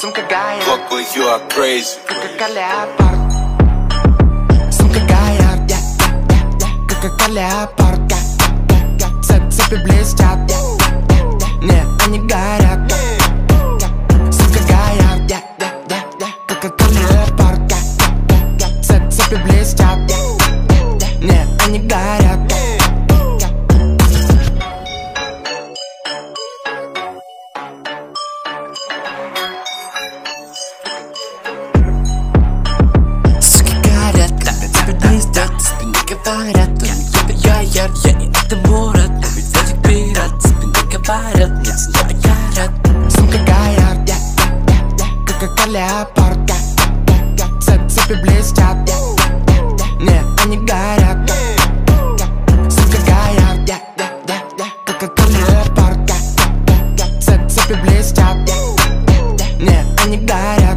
Сумка Гая, Fuck with you, I'm crazy. как леопард. Сумка Гая, как леопард. Цепи блестят, не, они горят. Сумка Гая, как леопард. Цепи блестят, не, они горят. Говорят, но не любят я не этому рад. Но ведь вроде пират, спины говорят, нет, снова я рад. Сумка Гая, как леопард. Цепи блестят, не, они горят. Сумка Гая, как леопард. Цепи блестят, не, они горят.